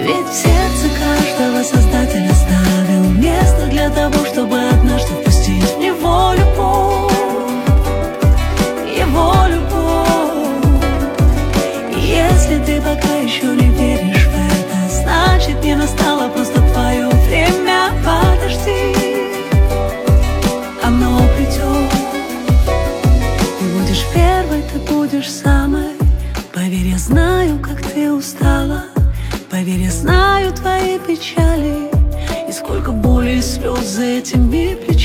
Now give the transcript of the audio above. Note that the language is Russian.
Ведь в сердце каждого Создатель оставил место для того, чтобы однажды впустить в него любовь, его любовь. И если ты пока еще не веришь в это, значит не настало просто твое время. Подожди, оно придет. Ты будешь первой, ты будешь самой. Поверь, я знаю, как ты устала. Поверь, я знаю твои печали, и сколько боли и слез за этими плечами.